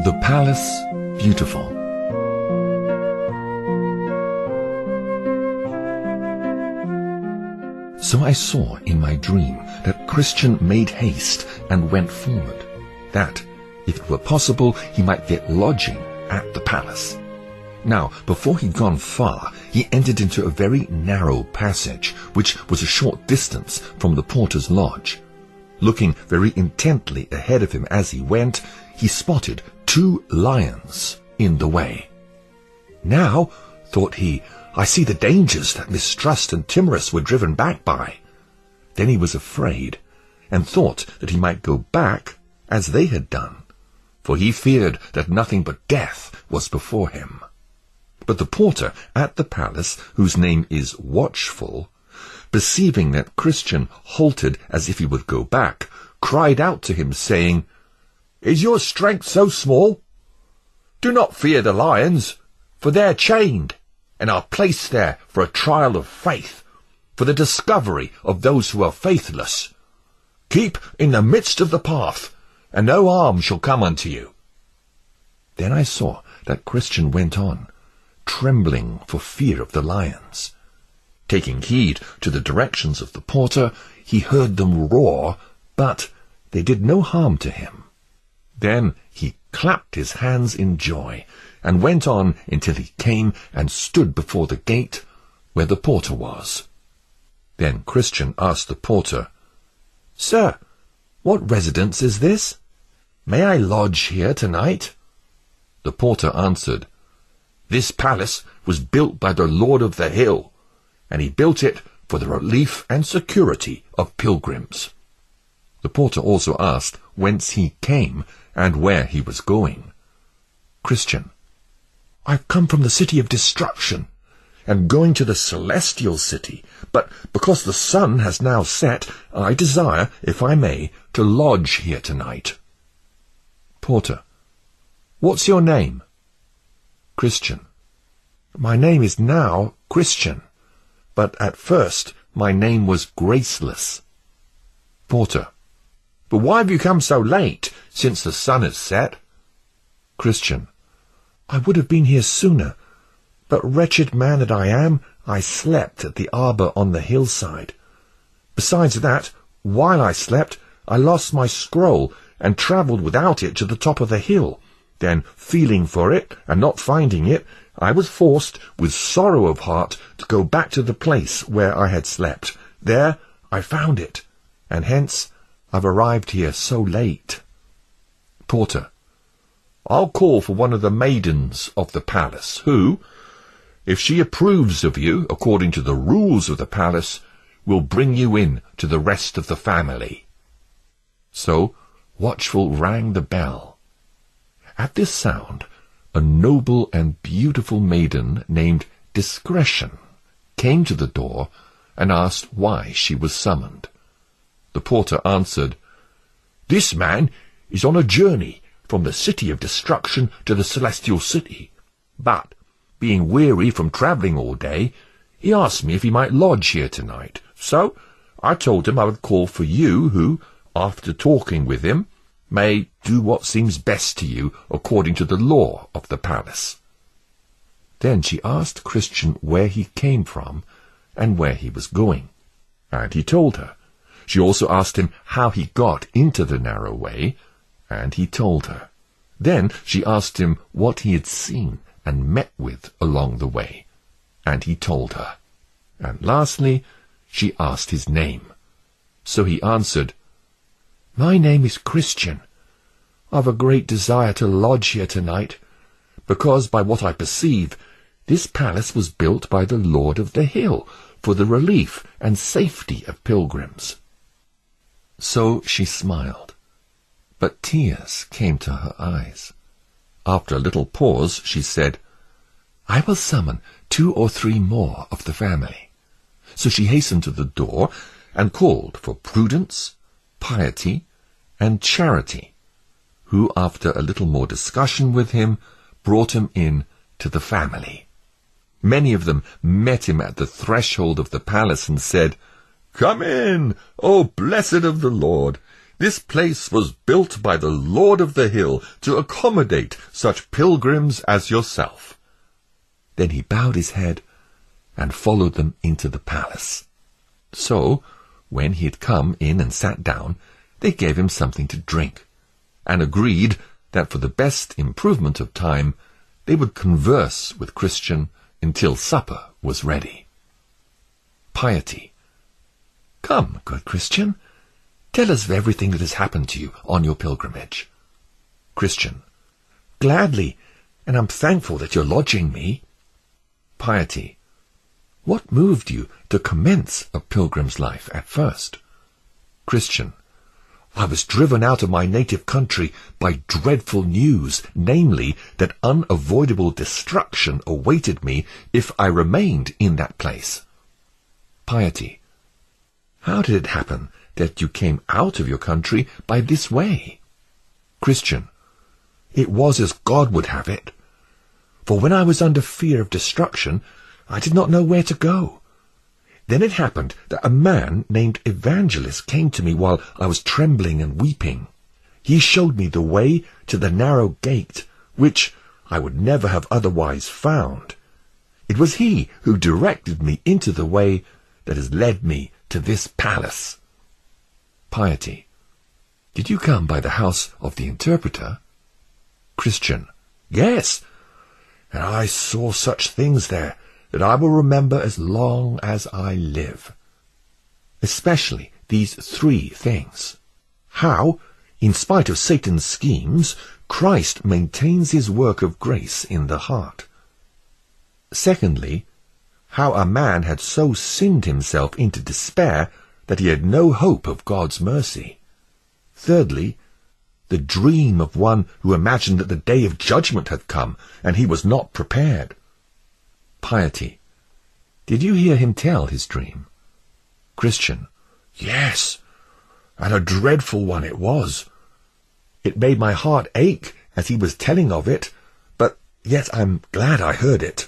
The Palace Beautiful. So I saw in my dream that Christian made haste and went forward, that, if it were possible, he might get lodging at the palace. Now, before he'd gone far, he entered into a very narrow passage, which was a short distance from the porter's lodge. Looking very intently ahead of him as he went, he spotted 2 lions in the way. Now, thought he, I see the dangers that Mistrust and Timorous were driven back by. Then he was afraid, and thought that he might go back as they had done, for he feared that nothing but death was before him. But the porter at the palace, whose name is Watchful, perceiving that Christian halted as if he would go back, cried out to him, saying, Is your strength so small? Do not fear the lions, for they are chained, and are placed there for a trial of faith, for the discovery of those who are faithless. Keep in the midst of the path, and no harm shall come unto you. Then I saw that Christian went on, trembling for fear of the lions. Taking heed to the directions of the porter, he heard them roar, but they did no harm to him. Then he clapped his hands in joy, and went on until he came and stood before the gate where the porter was. Then Christian asked the porter, Sir, what residence is this? May I lodge here tonight? The porter answered, This palace was built by the Lord of the Hill, and he built it for the relief and security of pilgrims. The porter also asked whence he came and where he was going. Christian, I've come from the city of destruction, and going to the celestial city, but because the sun has now set, I desire, if I may, to lodge here tonight. Porter, what's your name? Christian, my name is now Christian, but at first my name was Graceless. Porter, but why have you come so late, since the sun has set? Christian, I would have been here sooner, but wretched man that I am, I slept at the arbour on the hillside. Besides that, while I slept, I lost my scroll, and travelled without it to the top of the hill. Then, feeling for it, and not finding it, I was forced, with sorrow of heart, to go back to the place where I had slept. There I found it, and hence I've arrived here so late. Porter, I'll call for one of the maidens of the palace, who, if she approves of you according to the rules of the palace, will bring you in to the rest of the family. So Watchful rang the bell. At this sound, a noble and beautiful maiden named Discretion came to the door and asked why she was summoned. The porter answered, This man is on a journey from the city of destruction to the celestial city, but, being weary from travelling all day, he asked me if he might lodge here tonight. So I told him I would call for you, who, after talking with him, may do what seems best to you according to the law of the palace. Then she asked Christian where he came from and where he was going, and he told her. She also asked him how he got into the narrow way, and he told her. Then she asked him what he had seen and met with along the way, and he told her. And lastly, she asked his name. So he answered, My name is Christian. I've a great desire to lodge here tonight, because by what I perceive, this palace was built by the Lord of the Hill for the relief and safety of pilgrims. So she smiled, but tears came to her eyes. After a little pause, she said, I will summon 2 or 3 more of the family. So she hastened to the door and called for Prudence, Piety, and Charity, who, after a little more discussion with him, brought him in to the family. Many of them met him at the threshold of the palace and said, Come in, O blessed of the Lord. This place was built by the Lord of the Hill to accommodate such pilgrims as yourself." Then he bowed his head and followed them into the palace. So, when he had come in and sat down, they gave him something to drink, and agreed that for the best improvement of time, they would converse with Christian until supper was ready. Piety. "Come, good Christian, tell us of everything that has happened to you on your pilgrimage." Christian. "Gladly, and I'm thankful that you're lodging me." Piety. "What moved you to commence a pilgrim's life at first?" Christian. "I was driven out of my native country by dreadful news, namely, that unavoidable destruction awaited me if I remained in that place." Piety. "How did it happen that you came out of your country by this way?" Christian. "It was as God would have it. For when I was under fear of destruction, I did not know where to go. Then it happened that a man named Evangelist came to me while I was trembling and weeping. He showed me the way to the narrow gate, which I would never have otherwise found. It was he who directed me into the way that has led me to this palace." Piety. "Did you come by the house of the interpreter?" Christian. "Yes, and I saw such things there that I will remember as long as I live." Especially these three things. How, in spite of Satan's schemes, Christ maintains his work of grace in the heart. Secondly, how a man had so sinned himself into despair that he had no hope of God's mercy. Thirdly, the dream of one who imagined that the day of judgment had come, and he was not prepared. Piety. "Did you hear him tell his dream?" Christian. "Yes, and a dreadful one it was. It made my heart ache as he was telling of it, but yet I'm glad I heard it."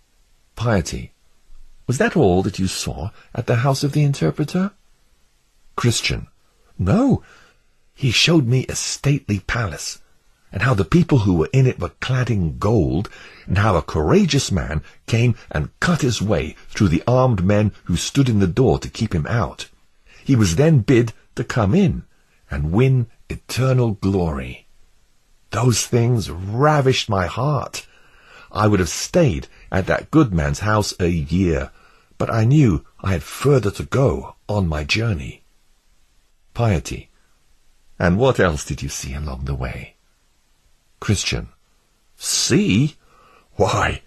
Piety. "Was that all that you saw at the house of the interpreter?" Christian. "No, he showed me a stately palace, and how the people who were in it were clad in gold, and how a courageous man came and cut his way through the armed men who stood in the door to keep him out. He was then bid to come in and win eternal glory. Those things ravished my heart. I would have stayed at that good man's house a year, but I knew I had further to go on my journey." Piety. "And what else did you see along the way?" Christian. "See? Why,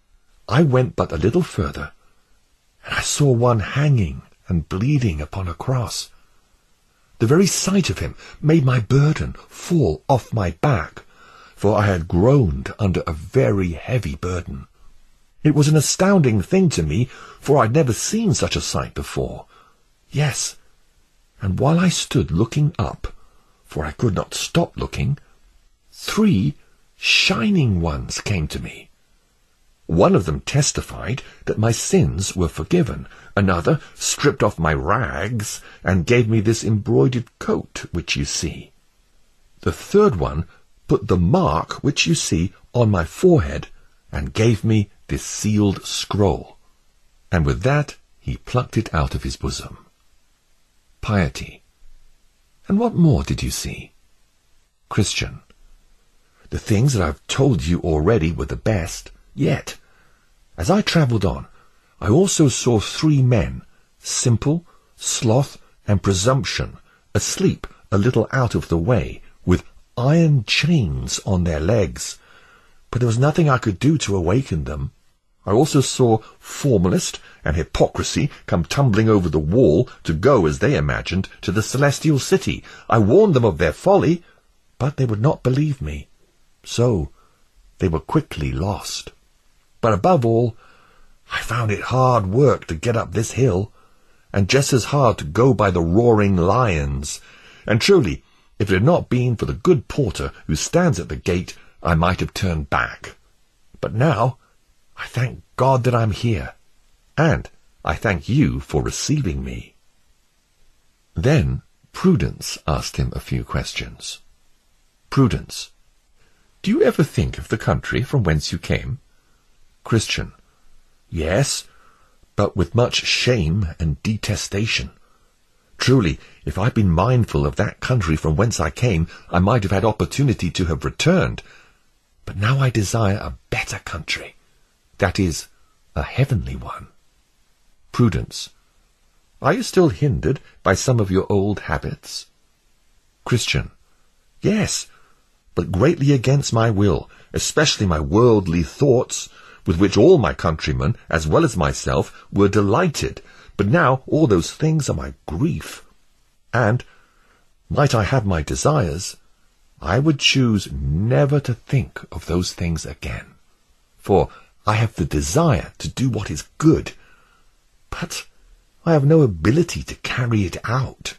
I went but a little further, and I saw one hanging and bleeding upon a cross. The very sight of him made my burden fall off my back, for I had groaned under a very heavy burden. It was an astounding thing to me, for I'd never seen such a sight before. Yes, and while I stood looking up, for I could not stop looking, 3 shining ones came to me. One of them testified that my sins were forgiven. Another stripped off my rags and gave me this embroidered coat which you see. The third one put the mark which you see on my forehead and gave me this sealed scroll. And with that he plucked it out of his bosom." Piety. "And what more did you see?" Christian. "The things that I've told you already were the best, yet, as I travelled on, I also saw 3 men, Simple, Sloth, and Presumption, asleep a little out of the way, with iron chains on their legs, but there was nothing I could do to awaken them. I also saw Formalist and Hypocrisy come tumbling over the wall to go, as they imagined, to the celestial city. I warned them of their folly, but they would not believe me. So they were quickly lost. But above all, I found it hard work to get up this hill, and just as hard to go by the roaring lions. And truly, if it had not been for the good porter who stands at the gate, I might have turned back. But now I thank God that I'm here, and I thank you for receiving me." Then Prudence asked him a few questions. Prudence: Do you ever think of the country from whence you came? Christian: Yes, but with much shame and detestation. Truly, if I'd been mindful of that country from whence I came, I might have had opportunity to have returned. But now I desire a better country, that is, a heavenly one. Prudence: Are you still hindered by some of your old habits? Christian: Yes, but greatly against my will, especially my worldly thoughts, with which all my countrymen, as well as myself, were delighted. But now all those things are my grief. And, might I have my desires, I would choose never to think of those things again. For I have the desire to do what is good, but I have no ability to carry it out.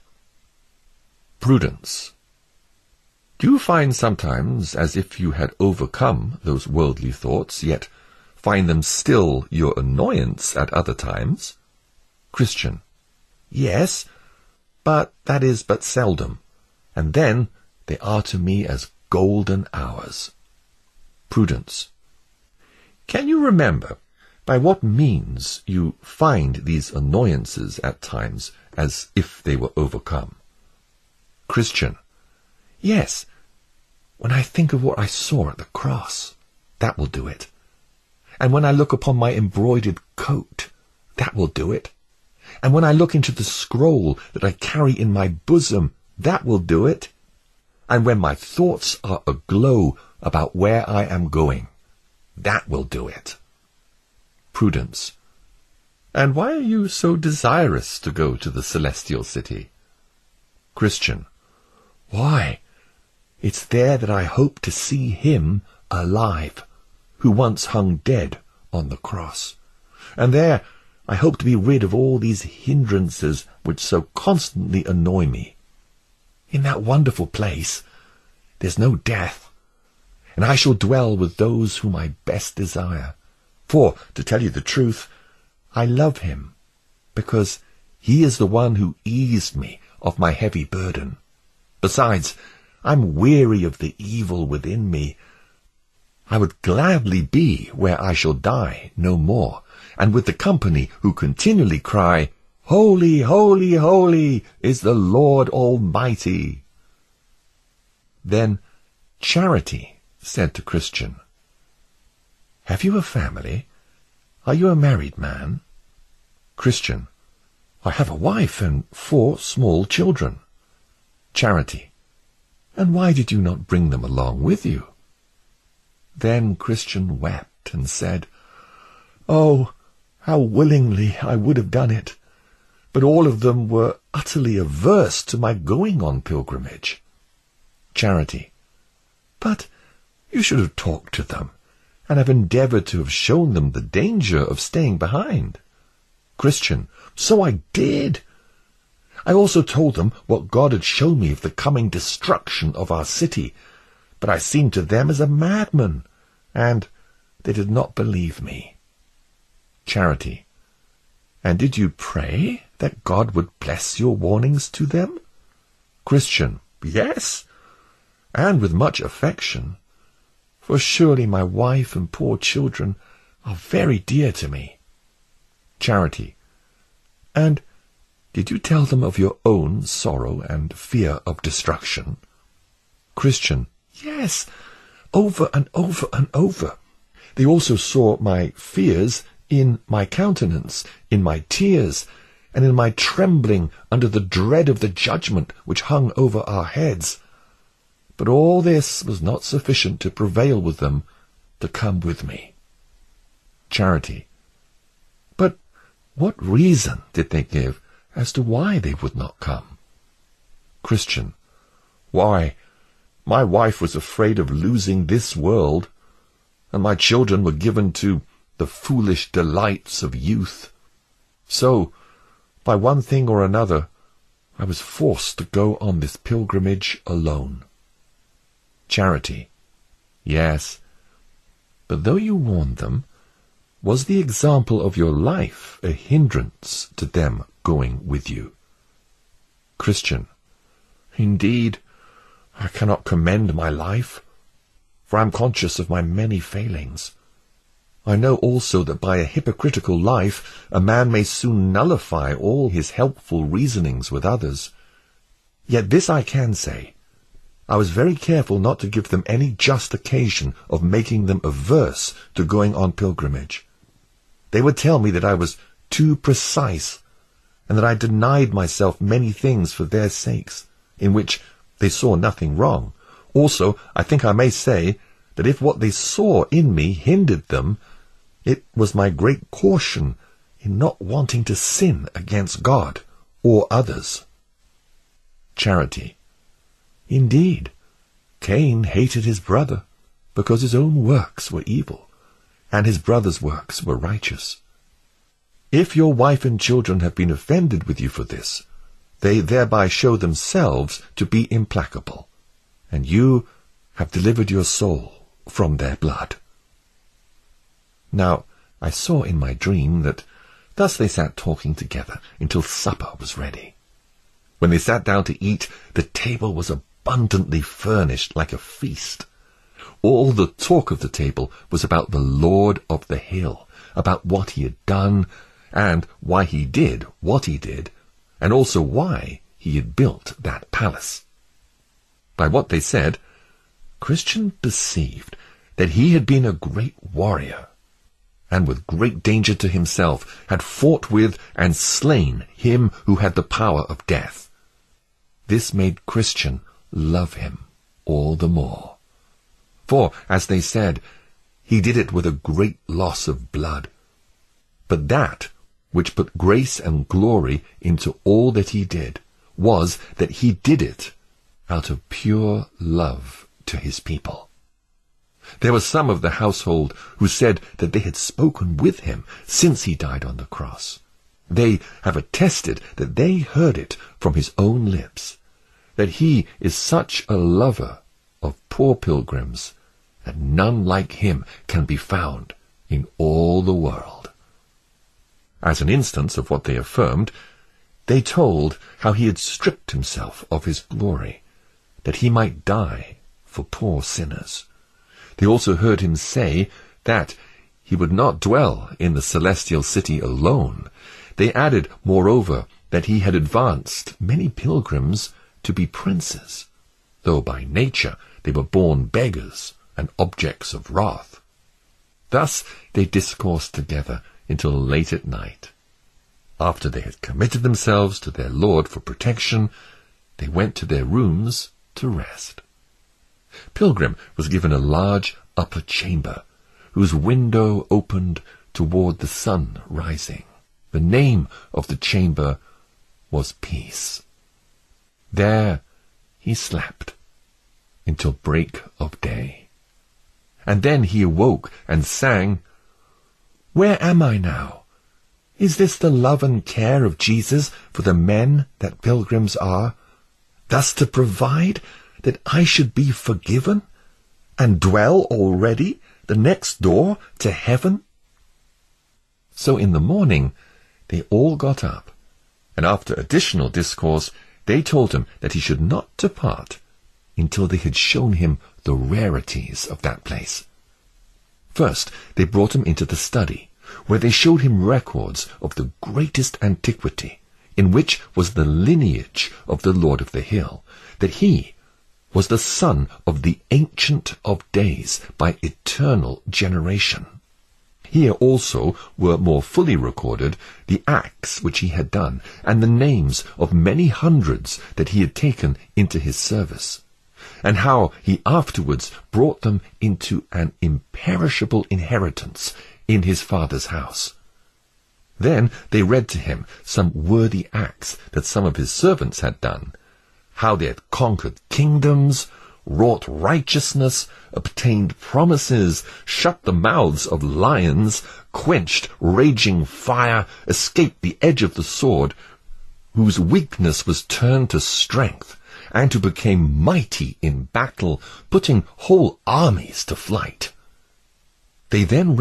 Prudence: Do you find sometimes as if you had overcome those worldly thoughts, yet find them still your annoyance at other times? Christian: Yes, but that is but seldom, and then they are to me as golden hours. Prudence: Can you remember by what means you find these annoyances at times as if they were overcome? Christian: Yes, when I think of what I saw at the cross, that will do it. And when I look upon my embroidered coat, that will do it. And when I look into the scroll that I carry in my bosom, that will do it. And when my thoughts are aglow about where I am going, that will do it. Prudence: And why are you so desirous to go to the celestial city? Christian: Why, it's there that I hope to see him alive, who once hung dead on the cross. And there I hope to be rid of all these hindrances which so constantly annoy me. In that wonderful place there's no death, and I shall dwell with those whom I best desire. For, to tell you the truth, I love him, because he is the one who eased me of my heavy burden. Besides, I'm weary of the evil within me. I would gladly be where I shall die no more, and with the company who continually cry, Holy, holy, holy is the Lord Almighty. Then Charity said to Christian: Have you a family? Are you a married man? Christian: I have a wife and 4 small children. Charity: And why did you not bring them along with you? Then Christian wept and said, Oh, how willingly I would have done it, but all of them were utterly averse to my going on pilgrimage. Charity: But you should have talked to them, and have endeavoured to have shown them the danger of staying behind. Christian: So I did. I also told them what God had shown me of the coming destruction of our city, but I seemed to them as a madman, and they did not believe me. Charity: And did you pray that God would bless your warnings to them? Christian: Yes, and with much affection, for surely my wife and poor children are very dear to me. Charity: And did you tell them of your own sorrow and fear of destruction? Christian: Yes, over and over and over. They also saw my fears in my countenance, in my tears, and in my trembling under the dread of the judgment which hung over our heads. But all this was not sufficient to prevail with them to come with me. Charity: But what reason did they give as to why they would not come? Christian: Why, my wife was afraid of losing this world, and my children were given to the foolish delights of youth. So, by one thing or another, I was forced to go on this pilgrimage alone. Charity: Yes, but though you warned them, was the example of your life a hindrance to them going with you? Christian: Indeed, I cannot commend my life, for I am conscious of my many failings. I know also that by a hypocritical life a man may soon nullify all his helpful reasonings with others. Yet this I can say, I was very careful not to give them any just occasion of making them averse to going on pilgrimage. They would tell me that I was too precise, and that I denied myself many things for their sakes, in which they saw nothing wrong. Also, I think I may say that if what they saw in me hindered them, it was my great caution in not wanting to sin against God or others. Charity. Indeed, Cain hated his brother because his own works were evil, and his brother's works were righteous. If your wife and children have been offended with you for this, they thereby show themselves to be implacable, and you have delivered your soul from their blood. Now I saw in my dream that thus they sat talking together until supper was ready. When they sat down to eat, the table was abundantly furnished like a feast. All the talk of the table was about the Lord of the hill, about what he had done, and why he did what he did, and also why he had built that palace. By what they said, Christian perceived that he had been a great warrior, and with great danger to himself had fought with and slain him who had the power of death. This made Christian love him all the more. For, as they said, he did it with a great loss of blood. But that which put grace and glory into all that he did was that he did it out of pure love to his people. There were some of the household who said that they had spoken with him since he died on the cross. They have attested that they heard it from his own lips, that he is such a lover of poor pilgrims that none like him can be found in all the world. As an instance of what they affirmed, they told how he had stripped himself of his glory, that he might die for poor sinners. They also heard him say that he would not dwell in the celestial city alone. They added, moreover, that he had advanced many pilgrims to be princes, though by nature they were born beggars and objects of wrath. Thus they discoursed together until late at night. After they had committed themselves to their Lord for protection, they went to their rooms to rest. Pilgrim was given a large upper chamber, whose window opened toward the sun rising. The name of the chamber was Peace. There he slept until break of day. And then he awoke and sang, "Where am I now? Is this the love and care of Jesus for the men that pilgrims are, thus to provide that I should be forgiven, and dwell already the next door to heaven?" So in the morning they all got up, and after additional discourse they told him that he should not depart until they had shown him the rarities of that place. First they brought him into the study, where they showed him records of the greatest antiquity, in which was the lineage of the Lord of the Hill, that he was the son of the Ancient of Days by eternal generation. Here also were more fully recorded the acts which he had done, and the names of many hundreds that he had taken into his service, and how he afterwards brought them into an imperishable inheritance in his father's house. Then they read to him some worthy acts that some of his servants had done, how they had conquered kingdoms, wrought righteousness, obtained promises, shut the mouths of lions, quenched raging fire, escaped the edge of the sword, whose weakness was turned to strength, and who became mighty in battle, putting whole armies to flight. They then read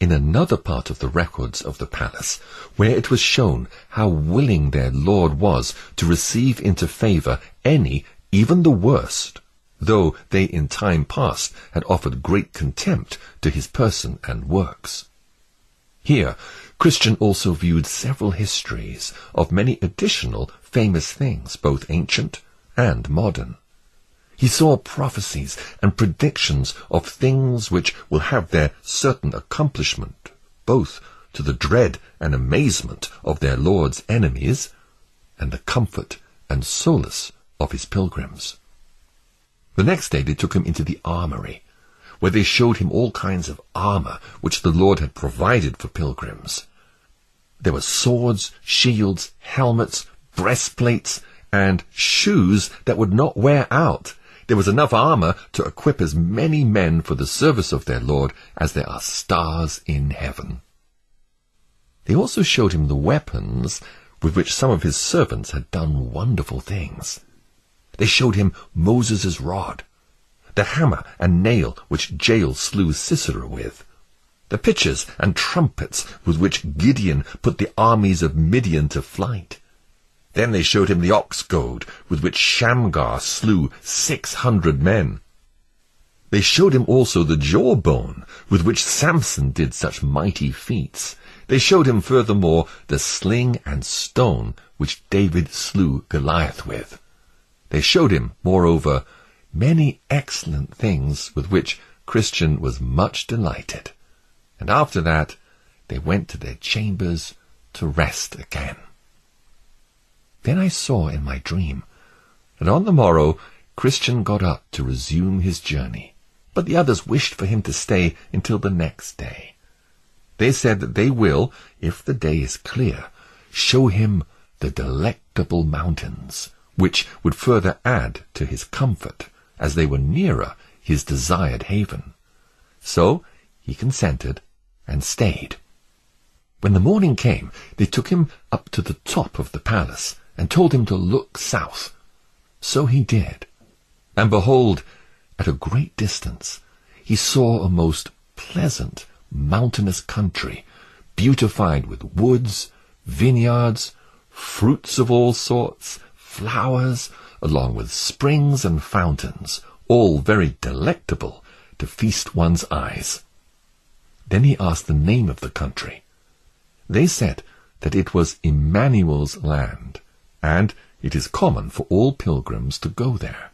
in another part of the records of the palace, where it was shown how willing their Lord was to receive into favor any, even the worst, though they in time past had offered great contempt to his person and works. Here, Christian also viewed several histories of many additional famous things, both ancient and modern. He saw prophecies and predictions of things which will have their certain accomplishment, both to the dread and amazement of their Lord's enemies, and the comfort and solace of his pilgrims. The next day they took him into the armory, where they showed him all kinds of armor which the Lord had provided for pilgrims. There were swords, shields, helmets, breastplates, and shoes that would not wear out. There was enough armor to equip as many men for the service of their Lord as there are stars in heaven. They also showed him the weapons with which some of his servants had done wonderful things. They showed him Moses' rod, the hammer and nail which Jael slew Sisera with, the pitchers and trumpets with which Gideon put the armies of Midian to flight. Then they showed him the ox goad with which Shamgar slew 600 men. They showed him also the jawbone with which Samson did such mighty feats. They showed him furthermore the sling and stone which David slew Goliath with. They showed him, moreover, many excellent things with which Christian was much delighted. And after that they went to their chambers to rest again. Then I saw in my dream that on the morrow Christian got up to resume his journey, but the others wished for him to stay until the next day. They said that they will, if the day is clear, show him the Delectable Mountains, which would further add to his comfort, as they were nearer his desired haven. So he consented and stayed. When the morning came, they took him up to the top of the palace, and told him to look south. So he did. And behold, at a great distance, he saw a most pleasant mountainous country, beautified with woods, vineyards, fruits of all sorts, flowers, along with springs and fountains, all very delectable to feast one's eyes. Then he asked the name of the country. They said that it was Emmanuel's land, and it is common for all pilgrims to go there.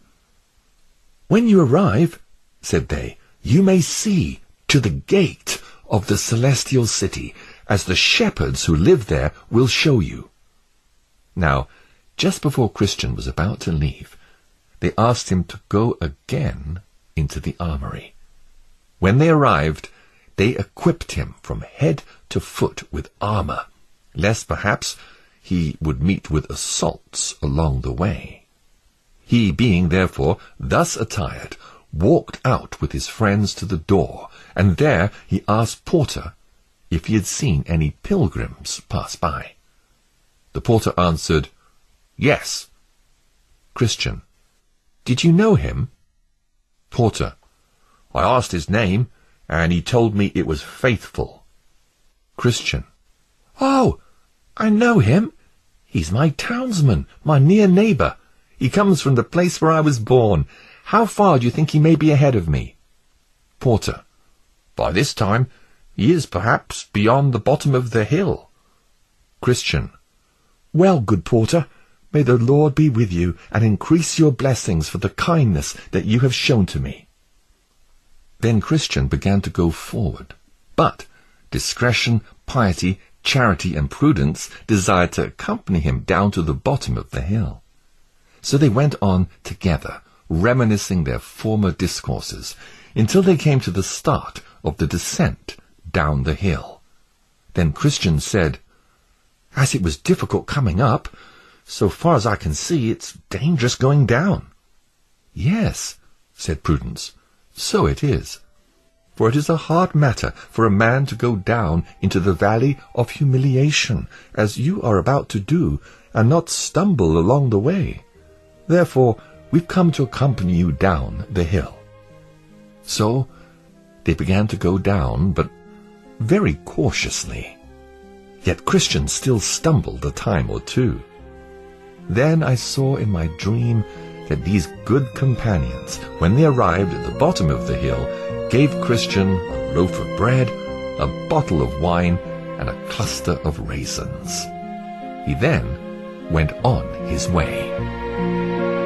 When you arrive, said they, you may see to the gate of the celestial city, as the shepherds who live there will show you. Now, just before Christian was about to leave, they asked him to go again into the armory. When they arrived, they equipped him from head to foot with armor, lest perhaps he would meet with assaults along the way. He, being therefore thus attired, walked out with his friends to the door, and there he asked Porter if he had seen any pilgrims pass by. The porter answered, Yes. Christian: Did you know him? Porter: I asked his name, and he told me it was Faithful. Christian: Oh, I know him. He's my townsman, my near neighbour. He comes from the place where I was born. How far do you think he may be ahead of me? Porter: By this time he is perhaps beyond the bottom of the hill. Christian: Well, good porter, may the Lord be with you and increase your blessings for the kindness that you have shown to me. Then Christian began to go forward, but discretion, piety, charity, and prudence desired to accompany him down to the bottom of the hill. So they went on together, reminiscing their former discourses, until they came to the start of the descent down the hill. Then Christian said, As it was difficult coming up, so far as I can see, it's dangerous going down. Yes, said Prudence, so it is. For it is a hard matter for a man to go down into the valley of humiliation, as you are about to do, and not stumble along the way. Therefore, we've come to accompany you down the hill. So they began to go down, but very cautiously. Yet Christian still stumbled a time or two. Then I saw in my dream that these good companions, when they arrived at the bottom of the hill, gave Christian a loaf of bread, a bottle of wine, and a cluster of raisins. He then went on his way.